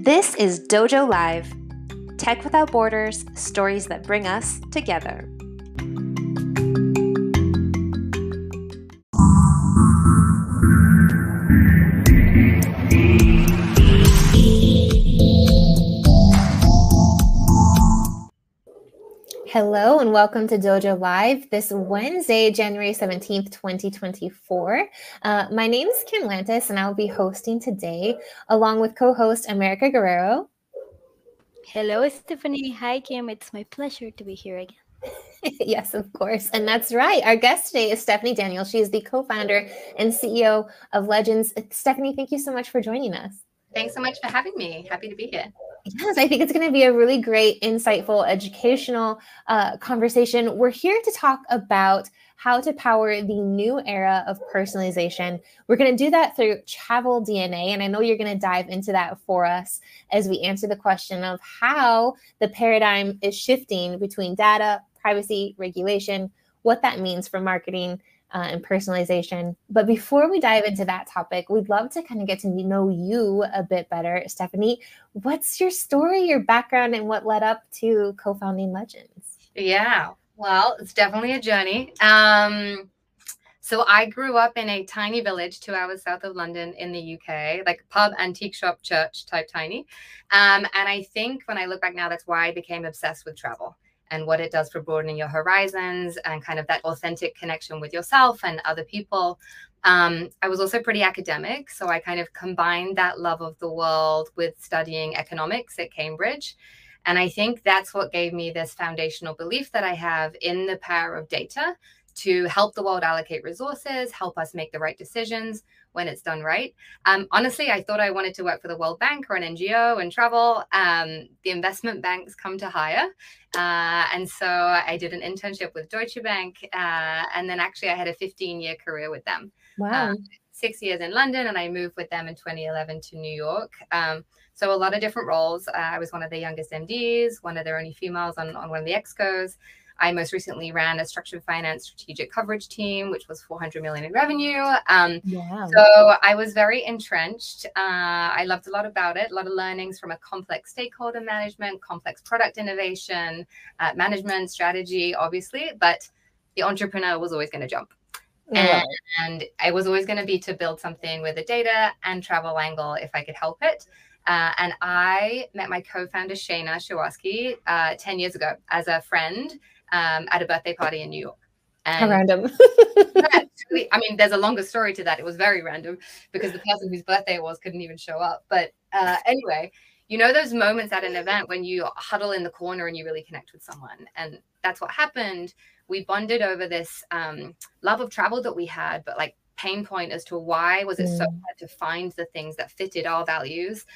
This is Dojo Live, Tech Without Borders, stories that bring us together. Hello and welcome to Dojo Live this Wednesday, January 17th, 2024. My name is Kim Lantis and I'll be hosting today along with co-host America Guerrero. Hello, Stephanie. Hi, Kim. It's my pleasure to be here again. Yes, of course. And that's right. Our guest today is Stephanie Daniel. She is the co-founder and CEO of Legends. Stephanie, thank you so much for joining us. Thanks so much for having me. Happy to be here. Yes, I think it's going to be a really great, insightful, educational conversation. We're here to talk about how to power the new era of personalization. We're going to do that through Travel DNA, and I know you're going to dive into that for us as we answer the question of how the paradigm is shifting between data, privacy, regulation, what that means for marketing, and personalization. But before we dive into that topic, we'd love to kind of get to know you a bit better. Stephanie, what's your story, your background, and what led up to co-founding Legends? Yeah, well, it's definitely a journey. So I grew up in a tiny village 2 hours south of London in the UK, like pub, antique shop, church type tiny. And I think when I look back now, that's why I became obsessed with travel and what it does for broadening your horizons and kind of that authentic connection with yourself and other people. I was also pretty academic, so I kind of combined that love of the world with studying economics at Cambridge. And I think that's what gave me this foundational belief that I have in the power of data to help the world allocate resources, help us make the right decisions when it's done right. Honestly, I thought I wanted to work for the World Bank or an NGO and travel. The investment banks come to hire. And so I did an internship with Deutsche Bank. And then actually I had a 15-year career with them. Wow. 6 years in London, and I moved with them in 2011 to New York. So a lot of different roles. I was one of the youngest MDs, one of their only females on one of the ExCos. I most recently ran a structured finance strategic coverage team, which was 400 million in revenue. So I was very entrenched. I loved a lot about it, a lot of learnings from a complex stakeholder management, complex product innovation, management, strategy, obviously, but the entrepreneur was always going to jump. And I was always going to be to build something with a data and travel angle if I could help it. And I met my co-founder, Shayna Shawaski, 10 years ago as a friend at a birthday party in New York. And how random. I mean, there's a longer story to that. It was very random because the person whose birthday it was couldn't even show up. But anyway, you know those moments at an event when you huddle in the corner and you really connect with someone. And that's what happened. We bonded over this love of travel that we had, but like pain point as to why was it so hard to find the things that fitted our values,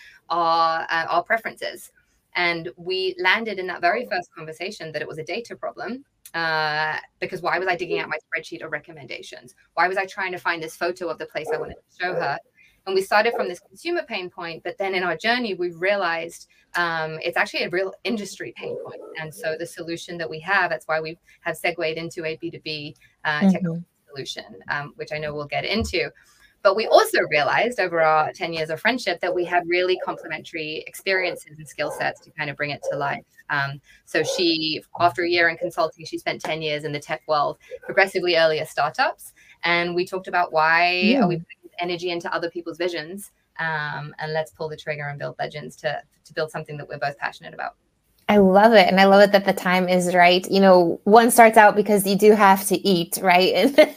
our preferences. And we landed in that very first conversation that it was a data problem. Because why was I digging out my spreadsheet of recommendations? Why was I trying to find this photo of the place I wanted to show her? And we started from this consumer pain point, but then in our journey, we realized it's actually a real industry pain point. And so the solution that we have, that's why we have segued into a B2B technology solution, which I know we'll get into. But we also realized over our 10 years of friendship that we had really complementary experiences and skill sets to kind of bring it to life. So she, after a year in consulting, she spent 10 years in the tech world, progressively earlier startups. And we talked about why are we putting energy into other people's visions, and let's pull the trigger and build Legends to build something that we're both passionate about. I love it. And I love it that the time is right. You know, one starts out because you do have to eat, right?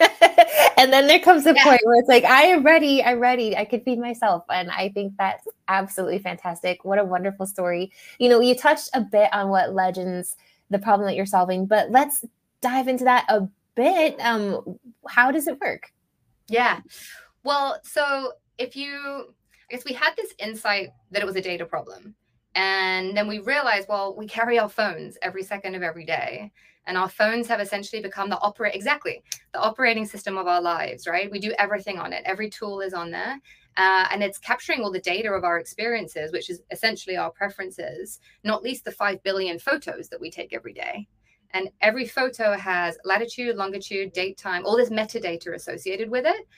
And then there comes a point where it's like, I am ready. I'm ready. I could feed myself. And I think that's absolutely fantastic. What a wonderful story. You know, you touched a bit on what Legends, the problem that you're solving, but let's dive into that a bit. How does it work? Yeah. Well, so I guess we had this insight that it was a data problem. And then we realized, well, we carry our phones every second of every day. And our phones have essentially become the operating system of our lives, right? We do everything on it. Every tool is on there. And it's capturing all the data of our experiences, which is essentially our preferences, not least the 5 billion photos that we take every day. And every photo has latitude, longitude, date, time, all this metadata associated with it.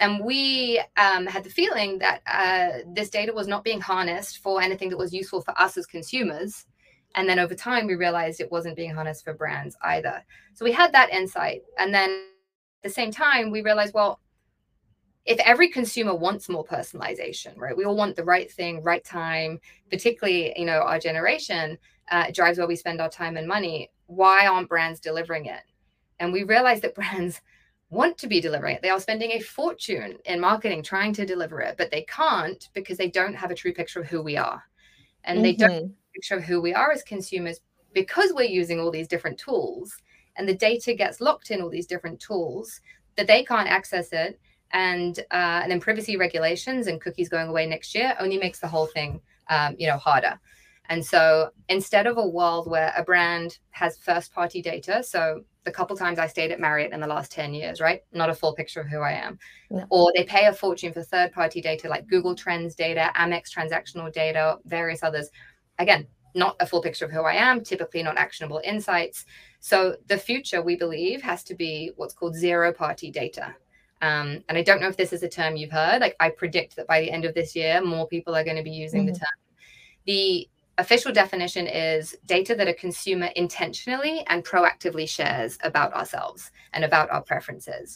And we had the feeling that this data was not being harnessed for anything that was useful for us as consumers. And then over time, we realized it wasn't being harnessed for brands either. So we had that insight. And then at the same time, we realized, well, if every consumer wants more personalization, right? We all want the right thing, right time, particularly, you know, our generation drives where we spend our time and money. Why aren't brands delivering it? And we realized that brands want to be delivering it. They are spending a fortune in marketing trying to deliver it, but they can't because they don't have a true picture of who we are. And they don't have a picture of who we are as consumers because we're using all these different tools, and the data gets locked in all these different tools that they can't access it. And then privacy regulations and cookies going away next year only makes the whole thing, you know, harder. And so instead of a world where a brand has first-party data, so the couple times I stayed at Marriott in the last 10 years, right? Not a full picture of who I am. No. Or they pay a fortune for third-party data like Google Trends data, Amex transactional data, various others. Again, not a full picture of who I am, typically not actionable insights. So the future, we believe, has to be what's called zero-party data. And I don't know if this is a term you've heard. Like, I predict that by the end of this year, more people are going to be using the term. The official definition is data that a consumer intentionally and proactively shares about ourselves and about our preferences.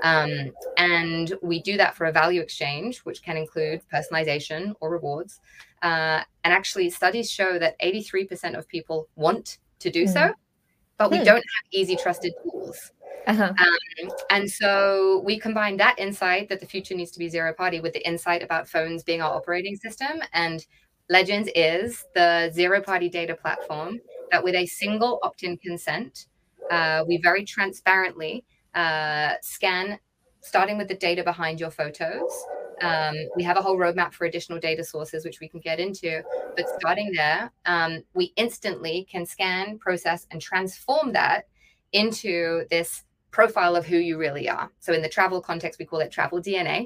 And we do that for a value exchange, which can include personalization or rewards. And actually, studies show that 83% of people want to do so, but we don't have easy, trusted tools. And so we combine that insight that the future needs to be zero party with the insight about phones being our operating system. And Legends is the zero party data platform that with a single opt-in consent, we very transparently scan, starting with the data behind your photos. We have a whole roadmap for additional data sources, which we can get into. But starting there, we instantly can scan, process, and transform that into this profile of who you really are. So in the travel context, we call it travel DNA.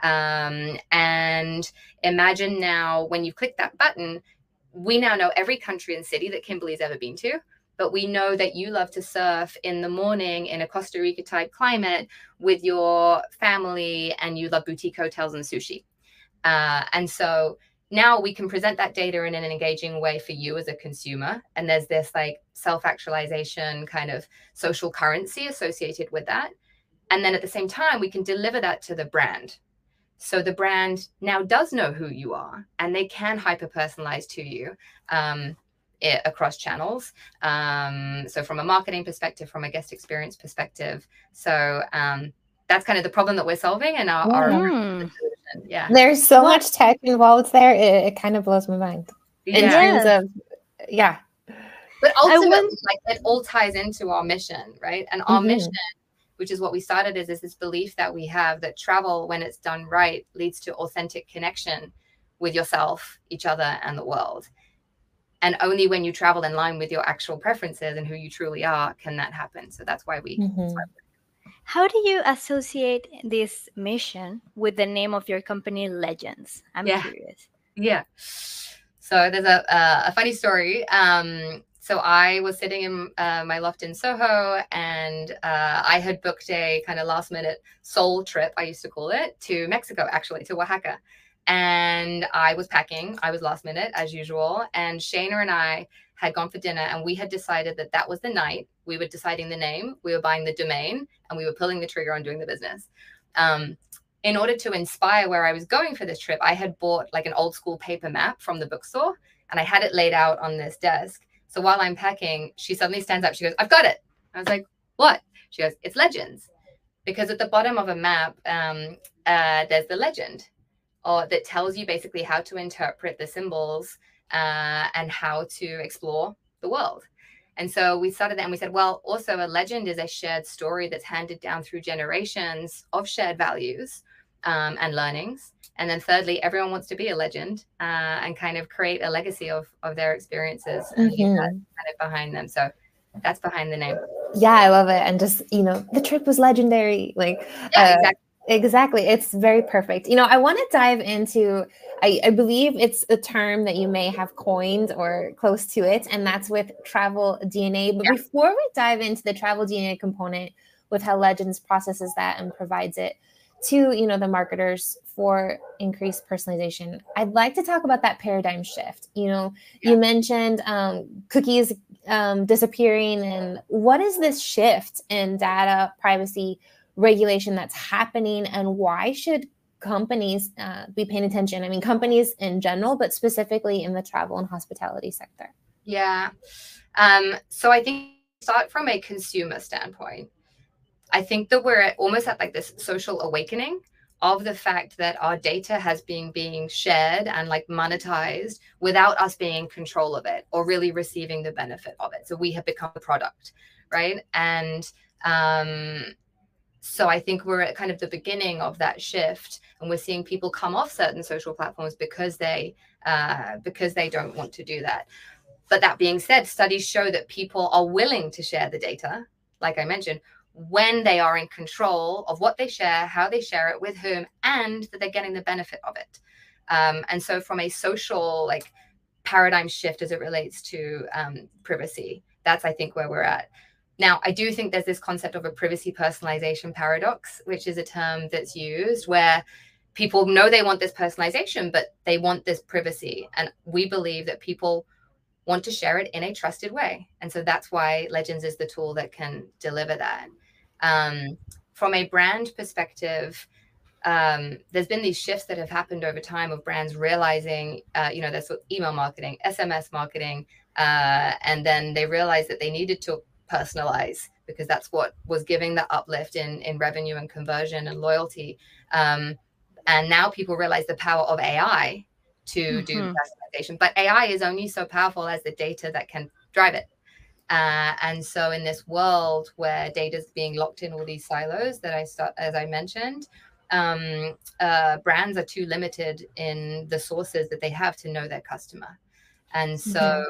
And imagine now when you click that button, we now know every country and city that Kimberly's ever been to, but we know that you love to surf in the morning in a Costa Rica type climate with your family, and you love boutique hotels and sushi. And so now we can present that data in an engaging way for you as a consumer. And there's this like self-actualization kind of social currency associated with that. And then at the same time, we can deliver that to the brand. So the brand now does know who you are, and they can hyper-personalize to you across channels. So from a marketing perspective, from a guest experience perspective. So that's kind of the problem that we're solving, and our solution. Yeah. There's so much tech involved there. It kind of blows my mind in terms of, But ultimately, like, it all ties into our mission, right? And our mission, which is what we started is this belief that we have that travel, when it's done right, leads to authentic connection with yourself, each other, and the world. And only when you travel in line with your actual preferences and who you truly are can that happen. So that's why we. How do you associate this mission with the name of your company, Legends? I'm curious. Yeah. So there's a funny story. So I was sitting in my loft in Soho, and I had booked a kind of last minute soul trip, I used to call it, to Mexico, actually, to Oaxaca. And I was packing. I was last minute, as usual. And Shayna and I had gone for dinner, and we had decided that that was the night. We were deciding the name, we were buying the domain, and we were pulling the trigger on doing the business. In order to inspire where I was going for this trip, I had bought like an old school paper map from the bookstore, and I had it laid out on this desk. So while I'm packing, she suddenly stands up. She goes, "I've got it." I was like, "What?" She goes, "It's Legends." Because at the bottom of a map, there's the legend, or that tells you basically how to interpret the symbols and how to explore the world. And so we started that, and we said, well, also a legend is a shared story that's handed down through generations of shared values and learnings. And then thirdly, everyone wants to be a legend and kind of create a legacy of their experiences and leave that kind of behind them. So that's behind the name. Yeah, I love it. And just, the trip was legendary. Like, exactly. It's very perfect. I want to dive into, I believe it's a term that you may have coined or close to it, and that's with travel DNA. But before we dive into the travel DNA component with how Legends processes that and provides it, to, the marketers for increased personalization, I'd like to talk about that paradigm shift. You mentioned cookies disappearing, and what is this shift in data privacy regulation that's happening, and why should companies be paying attention? I mean, companies in general, but specifically in the travel and hospitality sector. Yeah. So I think start from a consumer standpoint. I think that we're almost at like this social awakening of the fact that our data has been being shared and like monetized without us being in control of it or really receiving the benefit of it. So we have become a product, right? And so I think we're at kind of the beginning of that shift, and we're seeing people come off certain social platforms because they don't want to do that. But that being said, studies show that people are willing to share the data, like I mentioned, when they are in control of what they share, how they share it, with whom, and that they're getting the benefit of it. And so from a social like paradigm shift as it relates to privacy, that's I think where we're at. Now, I do think there's this concept of a privacy personalization paradox, which is a term that's used where people know they want this personalization, but they want this privacy. And we believe that people want to share it in a trusted way. And so that's why Legends is the tool that can deliver that. From a brand perspective, there's been these shifts that have happened over time of brands realizing, there's email marketing, SMS marketing, and then they realized that they needed to personalize because that's what was giving the uplift in revenue and conversion and loyalty. And now people realize the power of AI to do personalization, but AI is only so powerful as the data that can drive it. And so in this world where data is being locked in all these silos as I mentioned, brands are too limited in the sources that they have to know their customer. And so,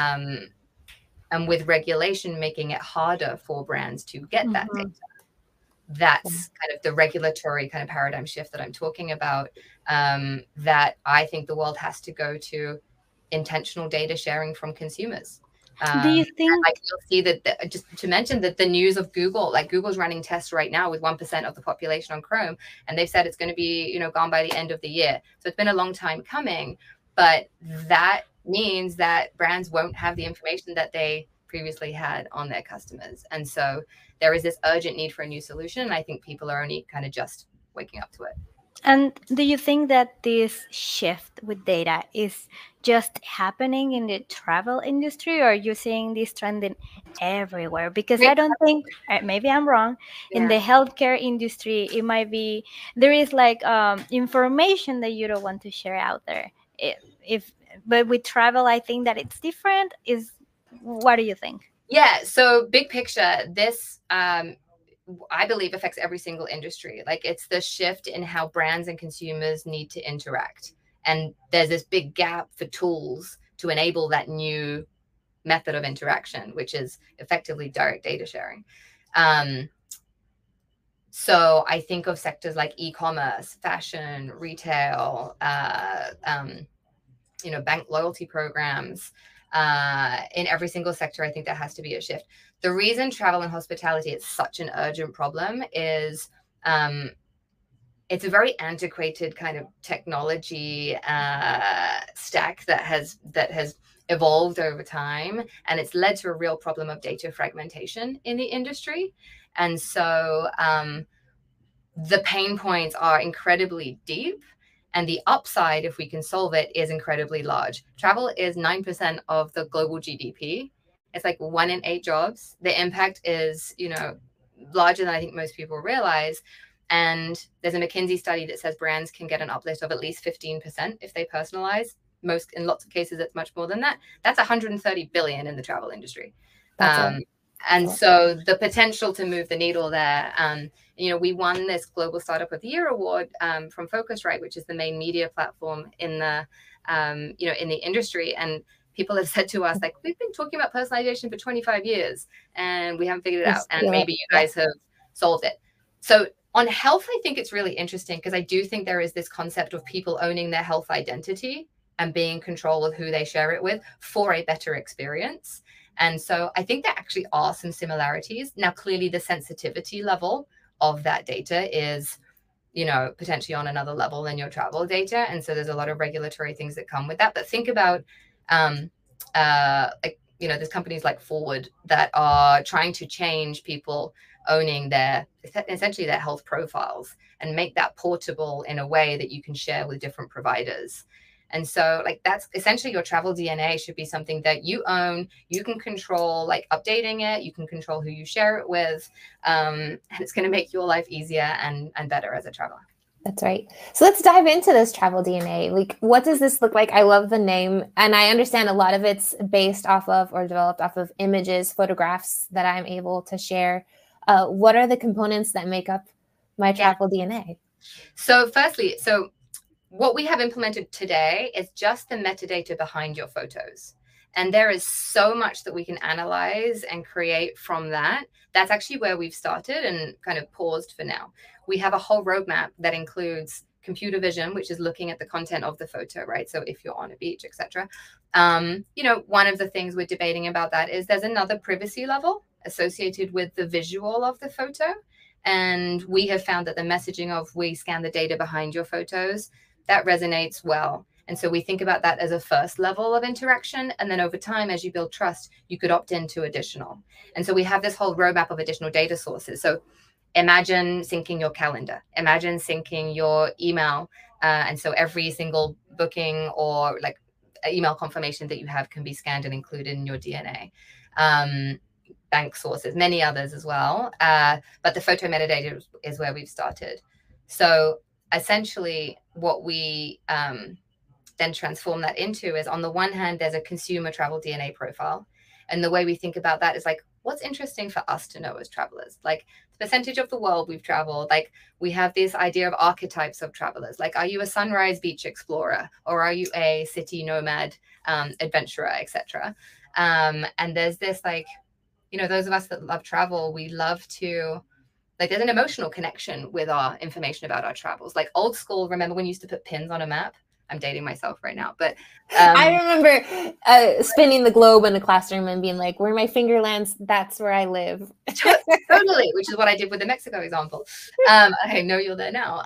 and with regulation making it harder for brands to get that data, that's kind of the regulatory kind of paradigm shift that I'm talking about, that I think the world has to go to intentional data sharing from consumers. Do you think like you'll see that just to mention that the news of Google, like Google's running tests right now with 1% of the population on Chrome, and they've said it's going to be gone by the end of the year. So it's been a long time coming, but that means that brands won't have the information that they previously had on their customers. And so there is this urgent need for a new solution, and I think people are only kind of just waking up to it. And do you think that this shift with data is just happening in the travel industry, or are you seeing this trending everywhere? Because I don't think, maybe I'm wrong, in the healthcare industry, it might be, there is like information that you don't want to share out there. But with travel, I think that it's different. What do you think? Yeah, so big picture, this I believe affects every single industry. Like it's the shift in how brands and consumers need to interact. And there's this big gap for tools to enable that new method of interaction, which is effectively direct data sharing. So I think of sectors like e-commerce, fashion, retail, bank loyalty programs. In every single sector, I think there has to be a shift. The reason travel and hospitality is such an urgent problem is it's a very antiquated kind of technology stack that has evolved over time, and it's led to a real problem of data fragmentation in the industry. And so the pain points are incredibly deep. And the upside, if we can solve it, is incredibly large. Travel is 9% of the global GDP. It's like 1 in 8 jobs. The impact is, larger than I think most people realize. And there's a McKinsey study that says brands can get an uplift of at least 15% if they personalize. In lots of cases, it's much more than that. That's 130 billion in the travel industry. And so the potential to move the needle there, we won this Global Startup of the Year award from Focusrite, which is the main media platform in the, in the industry. And people have said to us, like, we've been talking about personalization for 25 years and we haven't figured it out. And maybe you guys have solved it. So on health, I think it's really interesting because I do think there is this concept of people owning their health identity and being in control of who they share it with for a better experience. And so I think there actually are some similarities. Now, clearly the sensitivity level of that data is, potentially on another level than your travel data. And so there's a lot of regulatory things that come with that. But think about, there's companies like Forward that are trying to change people owning essentially their health profiles and make that portable in a way that you can share with different providers. And so that's essentially your travel DNA should be something that you own, you can control, updating it, you can control who you share it with, and it's going to make your life easier and better as a traveler. That's right. So let's dive into this travel DNA. What does this look like? I love the name, and I understand a lot of it's based off of or developed off of images, photographs that I'm able to share. What are the components that make up my travel DNA? So firstly, what we have implemented today is just the metadata behind your photos. And there is so much that we can analyze and create from that. That's actually where we've started and kind of paused for now. We have a whole roadmap that includes computer vision, which is looking at the content of the photo, right? So if you're on a beach, etc. One of the things we're debating about that is there's another privacy level associated with the visual of the photo. And we have found that the messaging of we scan the data behind your photos, that resonates well. And so we think about that as a first level of interaction. And then over time, as you build trust, you could opt into additional. And so we have this whole roadmap of additional data sources. So imagine syncing your calendar, imagine syncing your email. And so every single booking or email confirmation that you have can be scanned and included in your DNA. Bank sources, many others as well. But the photo metadata is where we've started. So essentially what we then transform that into is, on the one hand, there's a consumer travel DNA profile. And the way we think about that is what's interesting for us to know as travelers? The percentage of the world we've traveled, we have this idea of archetypes of travelers. Are you a sunrise beach explorer, or are you a city nomad adventurer, etc.? And there's this those of us that love travel, we love to, there's an emotional connection with our information about our travels. Old school, remember when you used to put pins on a map? I'm dating myself right now, but I remember spinning the globe in the classroom and being where my finger lands, that's where I live. Totally, which is what I did with the Mexico example. I know you're there now.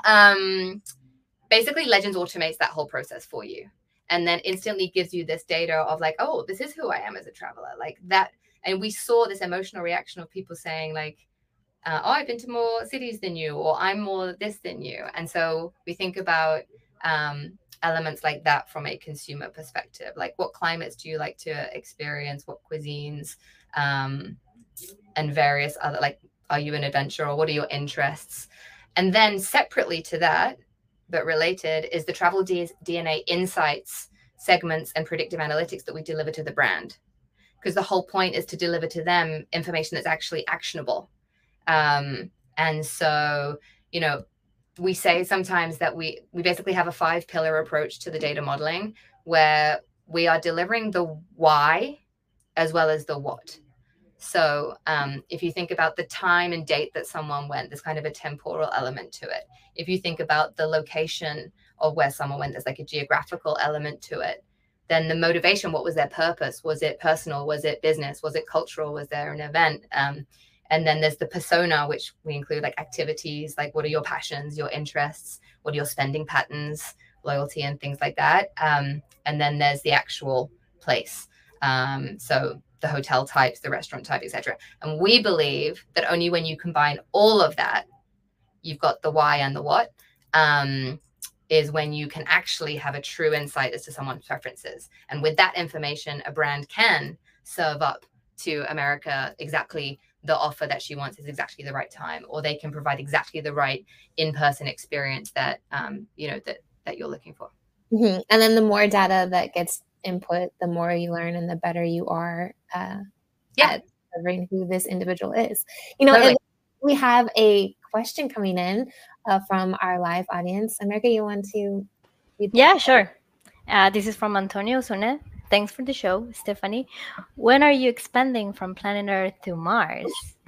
Basically, Legends automates that whole process for you, and then instantly gives you this data of oh, this is who I am as a traveler, that. And we saw this emotional reaction of people saying oh, I've been to more cities than you, or I'm more this than you. And so we think about elements like that from a consumer perspective. What climates do you like to experience? What cuisines? And various other, are you an adventurer? What are your interests? And then separately to that, but related, is the travel DNA insights, segments, and predictive analytics that we deliver to the brand. Because the whole point is to deliver to them information that's actually actionable. And so, we say sometimes that we basically have a 5-pillar approach to the data modeling, where we are delivering the why as well as the what. So if you think about the time and date that someone went, there's kind of a temporal element to it. If you think about the location of where someone went, there's a geographical element to it. Then the motivation, what was their purpose? Was it personal? Was it business? Was it cultural? Was there an event? And then there's the persona, which we include activities, what are your passions, your interests, what are your spending patterns, loyalty, and things like that. And then there's the actual place. So the hotel types, the restaurant type, etc. And we believe that only when you combine all of that, you've got the why and the what, is when you can actually have a true insight as to someone's preferences. And with that information, a brand can serve up to America exactly the offer that she wants is exactly the right time, or they can provide exactly the right in-person experience that that you're looking for. Mm-hmm. And then the more data that gets input, the more you learn, and the better you are at discovering who this individual is. Totally. We have a question coming in from our live audience. America, you want to? Yeah, sure. This is from Antonio Sune. Thanks for the show, Stephanie. When are you expanding from planet Earth to Mars?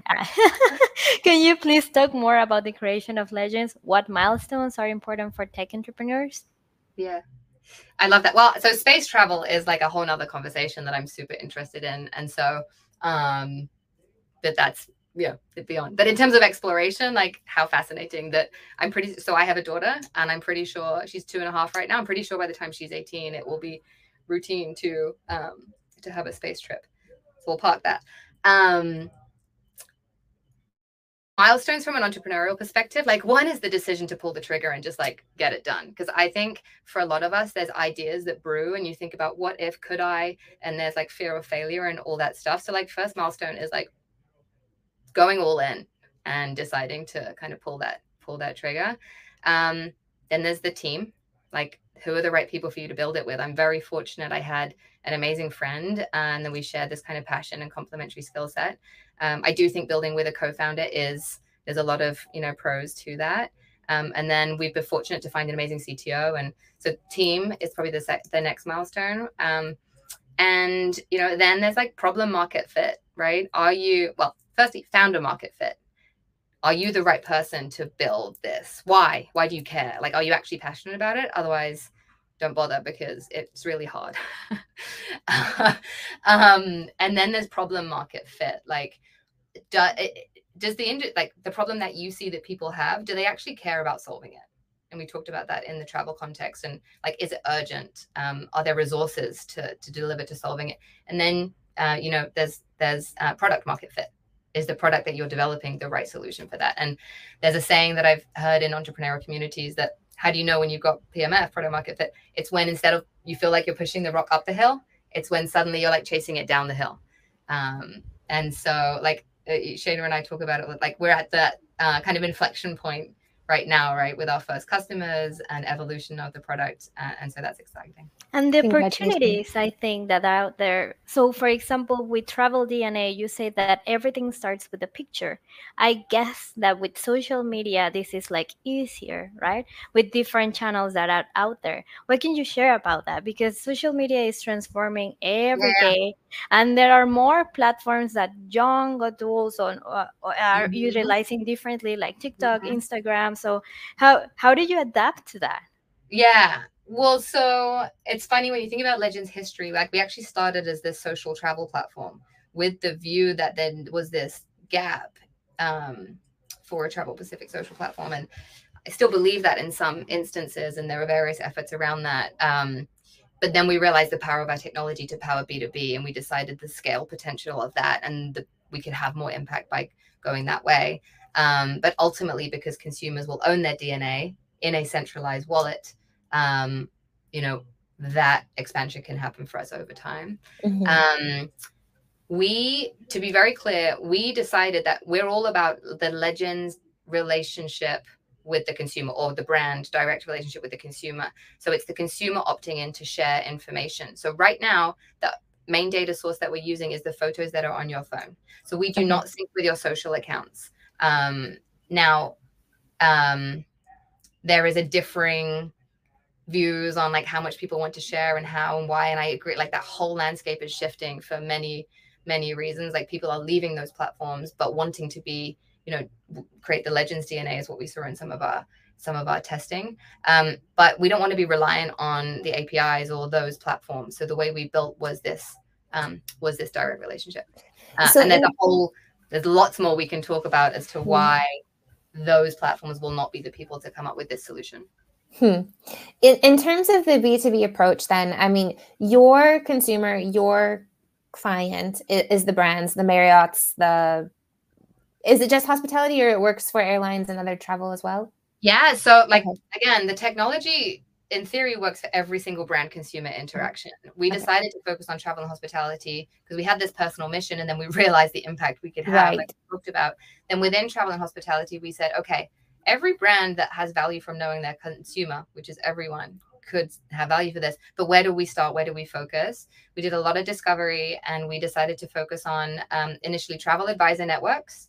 Can you please talk more about the creation of Legends? What milestones are important for tech entrepreneurs? Yeah, I love that. Well, so space travel is a whole nother conversation that I'm super interested in. And so that's yeah, beyond. But in terms of exploration, like how fascinating that so I have a daughter and I'm pretty sure she's 2.5 right now. I'm pretty sure by the time she's 18, it will be routine to have a space trip. So we'll park that. Milestones from an entrepreneurial perspective, like one is the decision to pull the trigger and just like get it done. Because I think for a lot of us, there's ideas that brew and you think about what if, could I, and there's like fear of failure and all that stuff. So like first milestone is like going all in and deciding to kind of pull that trigger. Then there's the team, like who are the right people for you to build it with. I'm very fortunate I had an amazing friend and then we shared this kind of passion and complementary skill set. I do think building with a co-founder there's a lot of, pros to that. And then we've been fortunate to find an amazing CTO. And so team is probably the next milestone. And, then there's like problem market fit, right? Firstly, founder market fit. Are you the right person to build this? Why? Why do you care? Like, are you actually passionate about it? Otherwise, don't bother because it's really hard. And then there's problem market fit. Like, does the problem that you see that people have, do they actually care about solving it? And we talked about that in the travel context. And like, is it urgent? Are there resources to deliver to solving it? And then, there's product market fit. Is the product that you're developing the right solution for that? And there's a saying that I've heard in entrepreneurial communities that how do you know when you've got PMF, product market fit? It's when instead of you feel like you're pushing the rock up the hill, it's when suddenly you're like chasing it down the hill. And so like Shana and I talk about it, like we're at that kind of inflection point right now, right, with our first customers and evolution of the product. And so that's exciting. And the opportunities, I think, that are out there. So, for example, with Travel DNA, you say that everything starts with a picture. I guess that with social media, this is like easier, right? With different channels that are out there. What can you share about that? Because social media is transforming every day, and there are more platforms that young adults are utilizing differently, like TikTok, Instagram. So, how do you adapt to that? Yeah. Well, so it's funny when you think about Legends history, like we actually started as this social travel platform with the view that then was this gap for a Travel Pacific social platform. And I still believe that in some instances, and there are various efforts around that. But then we realized the power of our technology to power B2B, and we decided the scale potential of that and we could have more impact by going that way. But ultimately, because consumers will own their DNA in a centralized wallet, that expansion can happen for us over time. To be very clear, we decided that we're all about the Legends relationship with the consumer, or the brand direct relationship with the consumer. So it's the consumer opting in to share information. So right now, the main data source that we're using is the photos that are on your phone. So we do not sync with your social accounts. Now, there is a differing views on like how much people want to share and how and why. And I agree, like that whole landscape is shifting for many, many reasons. Like people are leaving those platforms, but wanting to be, create the Legends DNA is what we saw in some of our testing. But we don't want to be reliant on the APIs or those platforms. So the way we built was this direct relationship. And there's lots more we can talk about as to why those platforms will not be the people to come up with this solution. In terms of the B2B approach, then, I mean, your consumer, your client is the brands, the Marriott's, is it just hospitality, or it works for airlines and other travel as well? Yeah. So again, the technology in theory works for every single brand consumer interaction. We decided to focus on travel and hospitality because we had this personal mission, and then we realized the impact we could have, like we talked about. And within travel and hospitality, we said, okay, every brand that has value from knowing their consumer, which is everyone, could have value for this. But where do we start? Where do we focus? We did a lot of discovery, and we decided to focus on initially travel advisor networks.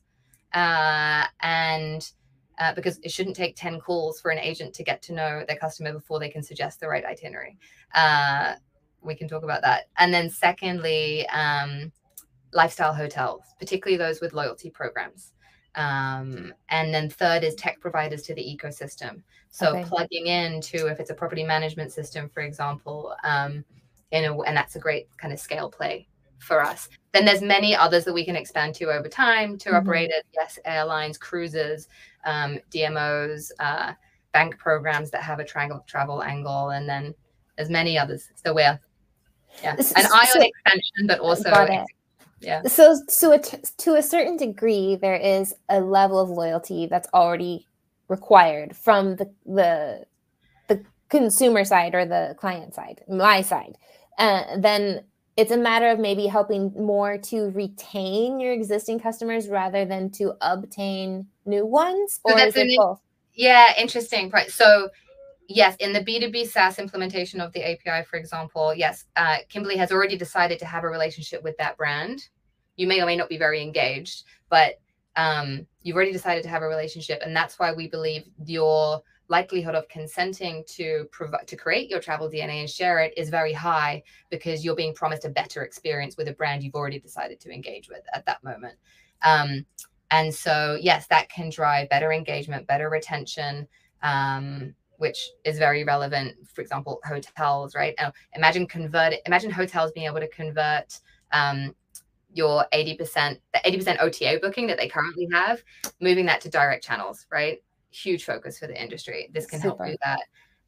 Because it shouldn't take 10 calls for an agent to get to know their customer before they can suggest the right itinerary. We can talk about that. And then secondly, lifestyle hotels, particularly those with loyalty programs. And then third is tech providers to the ecosystem. So plugging into, if it's a property management system, for example, and that's a great kind of scale play for us. Then there's many others that we can expand to over time. Tour operators, yes, airlines, cruises, DMOs, bank programs that have a travel angle, and then there's many others. So we're an eye on extension, but also So to a certain degree, there is a level of loyalty that's already required from the consumer side or the client side, my side. Then it's a matter of maybe helping more to retain your existing customers rather than to obtain new ones, or is it both? Yeah, interesting. Right. So yes, in the B2B SaaS implementation of the API, for example, yes, Kimberly has already decided to have a relationship with that brand. You may or may not be very engaged, but you've already decided to have a relationship. And that's why we believe your likelihood of consenting to create your travel DNA and share it is very high, because you're being promised a better experience with a brand you've already decided to engage with at that moment. And so, yes, that can drive better engagement, better retention, which is very relevant. For example, hotels, right? Imagine hotels being able to convert your 80% OTA booking that they currently have, moving that to direct channels, right? Huge focus for the industry. This can help do that.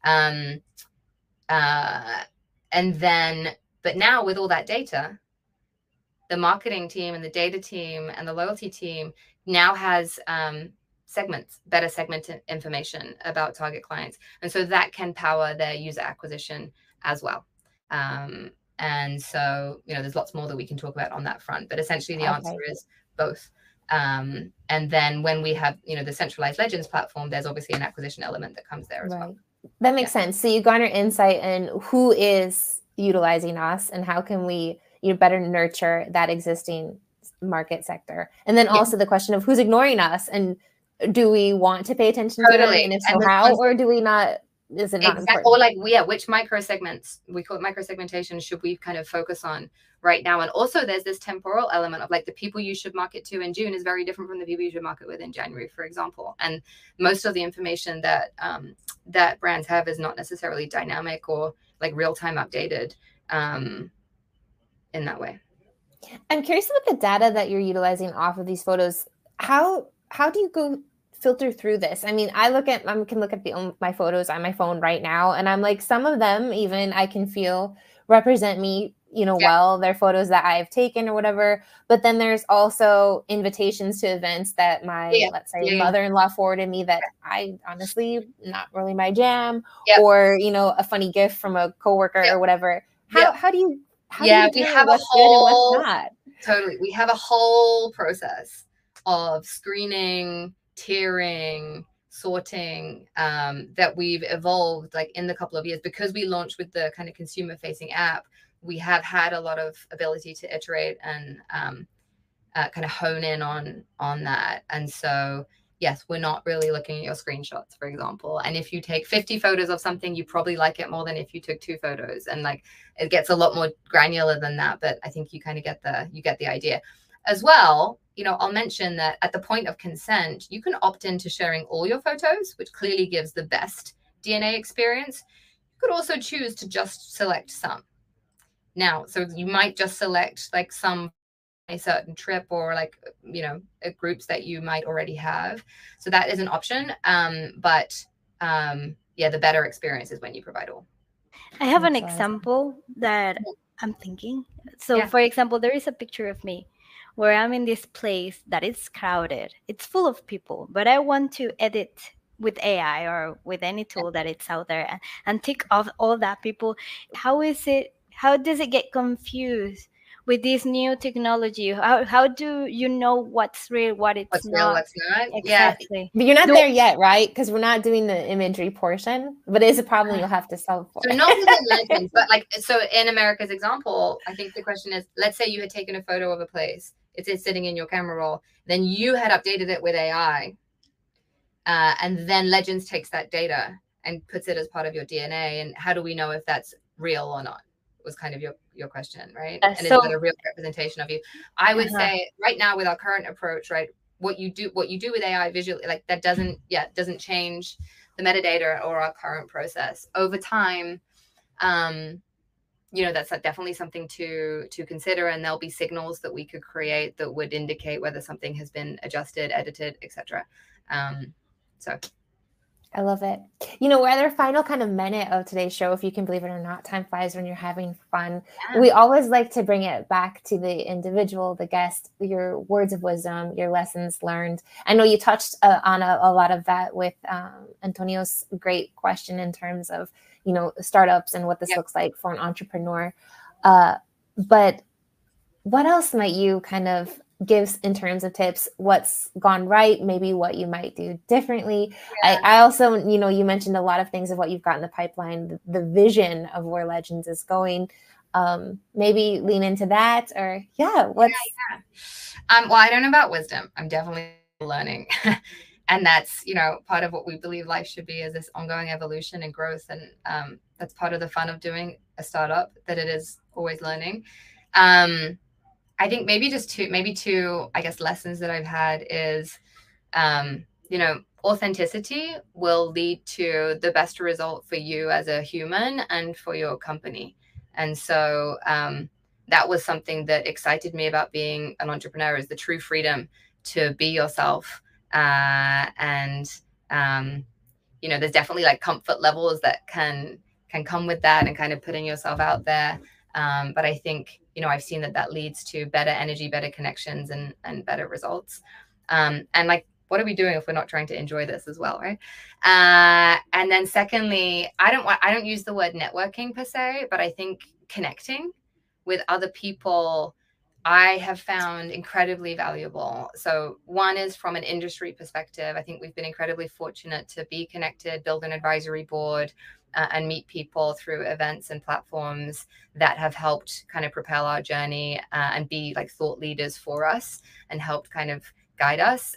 And then, but now with all that data, the marketing team and the data team and the loyalty team now has better segment information about target clients. And so that can power their user acquisition as well. And so, there's lots more that we can talk about on that front, but essentially the answer is both. And then when we have, the centralized Legends platform, there's obviously an acquisition element that comes there as well. That makes sense. So you garner insight in who is utilizing us and how can we better nurture that existing market sector. And then also the question of who's ignoring us, and do we want to pay attention to them? And if so, how, or do we not? Is it not important? Or which micro segments, we call it micro segmentation, should we kind of focus on right now? And also there's this temporal element of the people you should market to in June is very different from the people you should market with in January, for example. And most of the information that that brands have is not necessarily dynamic or real-time updated in that way. I'm curious about the data that you're utilizing off of these photos. How do you go filter through this? I mean, I can look at my photos on my phone right now, and I'm like, some of them even I can feel represent me, well, they're photos that I've taken or whatever. But then there's also invitations to events that my, let's say, mother-in-law forwarded me that I honestly, not really my jam, or, a funny gift from a coworker or whatever. How do you we have what's good and what's not? Totally. We have a whole process of screening, tiering, sorting that we've evolved in the couple of years, because we launched with the kind of consumer facing app. We have had a lot of ability to iterate and kind of hone in on that. And so yes, we're not really looking at your screenshots, for example. And if you take 50 photos of something, you probably like it more than if you took 2 photos. And it gets a lot more granular than that, but I think you kind of get the idea. As well, I'll mention that at the point of consent, you can opt into sharing all your photos, which clearly gives the best DNA experience. You could also choose to just select some. Now, so you might just select some a certain trip or groups that you might already have. So that is an option. But the better experience is when you provide all. I have an example that I'm thinking. So for example, there is a picture of me where I'm in this place that is crowded. It's full of people, but I want to edit with AI or with any tool that it's out there and tick off all that people. How does it get confused with this new technology? How do you know what's real, what's not? Real, what's not? Exactly. But you're not there yet, right? Because we're not doing the imagery portion, but it is a problem you'll have to solve for. So not within Legends, but so in America's example, I think the question is, let's say you had taken a photo of a place, it's sitting in your camera roll, then you had updated it with AI, and then Legends takes that data and puts it as part of your DNA. And how do we know if that's real or not? Was kind of your question, right? And is that a real representation of you? I would say right now with our current approach, right, what you do with AI visually, that doesn't change the metadata or our current process. Over time, that's definitely something to consider, and there'll be signals that we could create that would indicate whether something has been adjusted, edited, etc. So I love it. We're at our final kind of minute of today's show. If you can believe it or not, time flies when you're having fun. Yeah. We always like to bring it back to the individual, the guest, your words of wisdom, your lessons learned. I know you touched on a lot of that with Antonio's great question in terms of, startups and what this looks like for an entrepreneur. But what else might you kind of gives in terms of tips, what's gone right, maybe what you might do differently? I also, you mentioned a lot of things of what you've got in the pipeline, the vision of where Legends is going. Maybe lean into that, or well, I don't know about wisdom. I'm definitely learning. And that's, part of what we believe life should be, is this ongoing evolution and growth. And that's part of the fun of doing a startup, that it is always learning. I think maybe two, I guess, lessons that I've had is, authenticity will lead to the best result for you as a human and for your company. And so that was something that excited me about being an entrepreneur, is the true freedom to be yourself. There's definitely like comfort levels that can come with that, and kind of putting yourself out there. But I think, I've seen that leads to better energy, better connections, and better results. And like, what are we doing if we're not trying to enjoy this as well, right? And then secondly, I don't use the word networking per se, but I think connecting with other people I have found incredibly valuable. So one is from an industry perspective. I think we've been incredibly fortunate to be connected, build an advisory board, and meet people through events and platforms that have helped kind of propel our journey, and be like thought leaders for us and helped kind of guide us.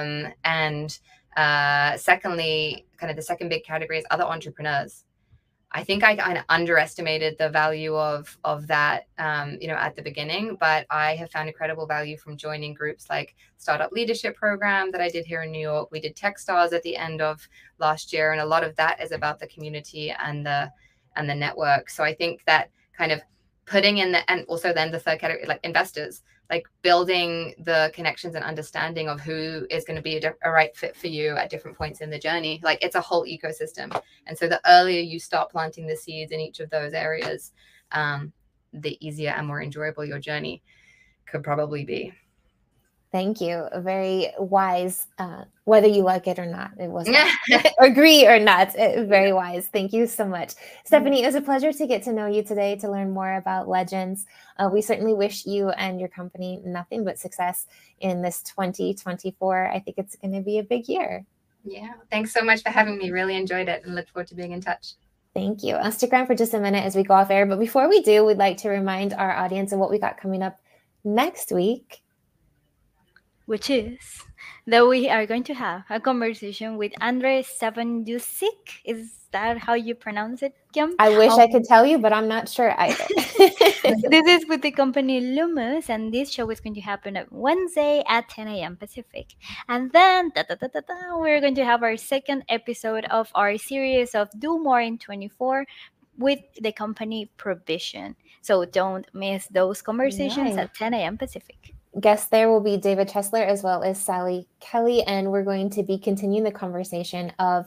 Secondly, kind of the second big category is other entrepreneurs. I think I kind of underestimated the value of that, at the beginning, but I have found incredible value from joining groups like Startup Leadership Program that I did here in New York. We did Techstars at the end of last year, and a lot of that is about the community and the network. So I think that kind of putting in and also then the third category, like investors, like building the connections and understanding of who is going to be a right fit for you at different points in the journey. Like, it's a whole ecosystem. And so the earlier you start planting the seeds in each of those areas, the easier and more enjoyable your journey could probably be. Thank you. Very wise, whether you like it or not. It wasn't agree or not. Very wise. Thank you so much. Stephanie, it was a pleasure to get to know you today, to learn more about Legends. We certainly wish you and your company nothing but success in this 2024. I think it's going to be a big year. Yeah. Thanks so much for having me. Really enjoyed it, and look forward to being in touch. Thank you. I'll stick around for just a minute as we go off air. But before we do, we'd like to remind our audience of what we got coming up next week, which is that we are going to have a conversation with Andrei Savanjusic. Is that how you pronounce it, Kim? I wish I could tell you, but I'm not sure either. This is with the company Lumos, and this show is going to happen on Wednesday at 10 a.m. Pacific. And then we're going to have our second episode of our series of Do More in 24 with the company Provision. So don't miss those conversations at 10 a.m. Pacific. Guests there will be David Chesler as well as Sally Kelly, and we're going to be continuing the conversation of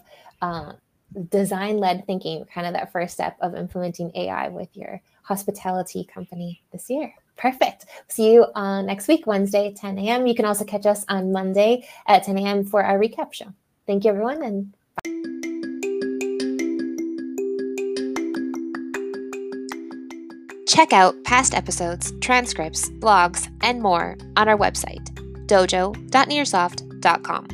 design-led thinking, kind of that first step of implementing AI with your hospitality company this year. Perfect. See you next week, Wednesday, 10 a.m. You can also catch us on Monday at 10 a.m. for our recap show. Thank you, everyone, and bye. Check out past episodes, transcripts, blogs, and more on our website, dojo.nearsoft.com.